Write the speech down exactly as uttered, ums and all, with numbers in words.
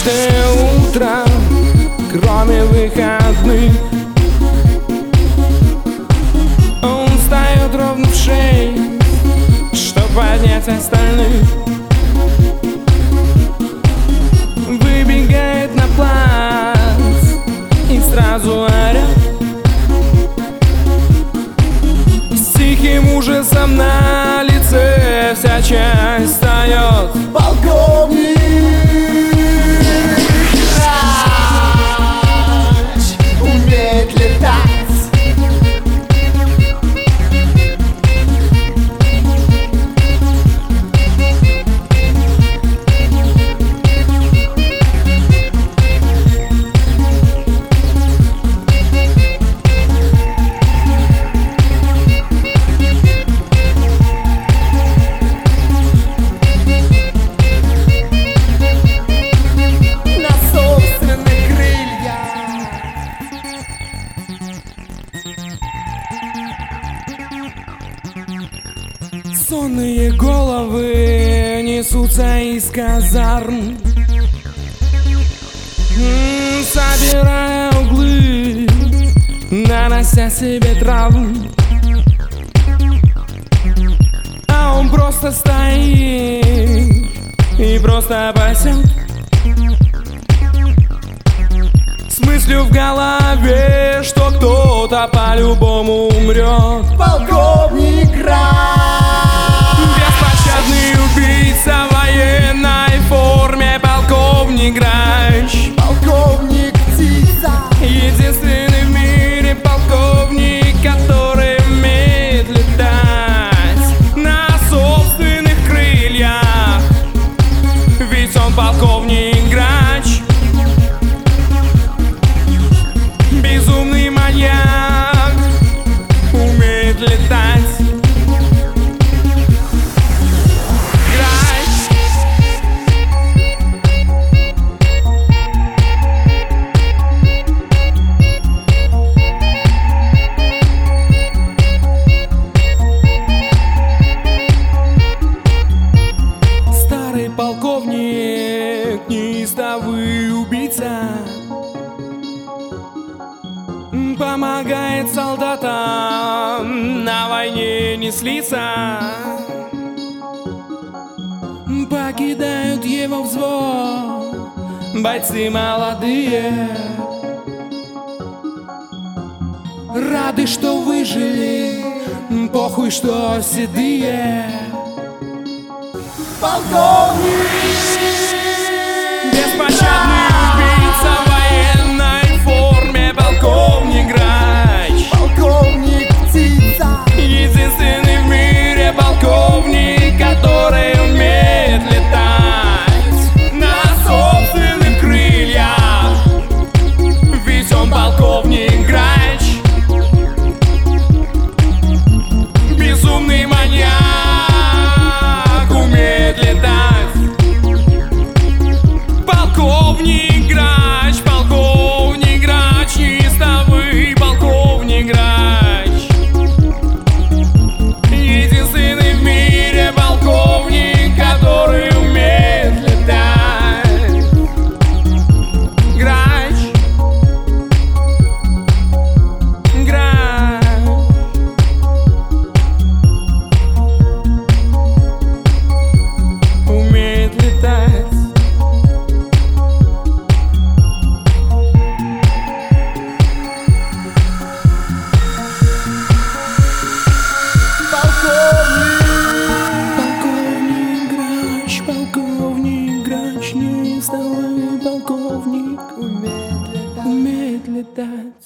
каждое утро, кроме выходных. Он встает ровно в шесть, чтоб поднять остальных. Выбегает на плац и сразу орет, с тихим ужасом на лице вся часть встает. Полковник Грач умеет летать. Сонные головы несутся из казарм, М, собирая углы, нанося себе травм. А он просто стоит и просто пасет, с мыслью в голове, что кто-то по-любому умрет. Полковник Грач, беспощадный убийца в военной форме. Полковник Грач, полковник птица, единственный в мире полковник, который умеет летать на собственных крыльях. Ведь он полковник Грач, безумный маньяк, умеет летать. Старый полковник, неистовый убийца, помогает солдатам на войне не слиться. Покидают его взвод бойцы молодые, рады, что выжили, похуй, что седые. полковник Беспощадный убийца в военной форме. Полковник Грач, полковник птица, единственный в мире полковник, который умеет летать на собственных крыльях. Ведь он полковник Грач, безумный маньяк, умеет летать. Полковник Грач, полковник Грач, неистовый полковник Грач, единственный в мире полковник, который умеет летать. Грач, Грач, умеет летать. Полковник Грач, полковник Грач, неистовый полковник, умеет летать. умеет летать.